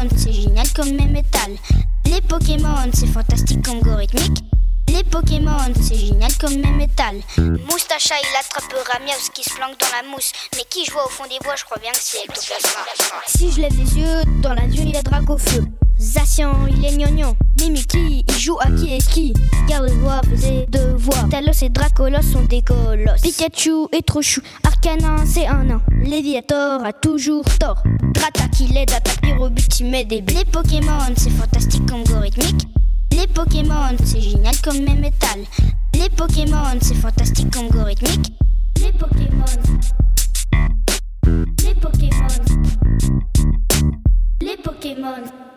c'est génial comme mes métal. Les Pokémon, c'est fantastique comme go rythmique. Les Pokémon, c'est génial comme mes métal. Moustacha, il attrapera Miaus qui se planque dans la mousse. Mais qui je vois au fond des bois, je crois bien que c'est Ectoplasma. Si je lève les yeux, dans la dune il y a Dracofeu. Zacian, il est gnognon. Mimikyu, il joue à qui est qui. Gardevoir faisait devoir. Talos et Dracolos sont des colosses. Pikachu est trop chou. Arcanin, c'est un nain. Léviator a toujours tort. Dratak, il aide, attaque les rebutes, il met des blés. Les Pokémon, c'est fantastique comme go rythmique. Les Pokémon, c'est génial comme mes métal. Les Pokémon, c'est fantastique comme go rythmique. Les Pokémon. Les Pokémon. Les Pokémon.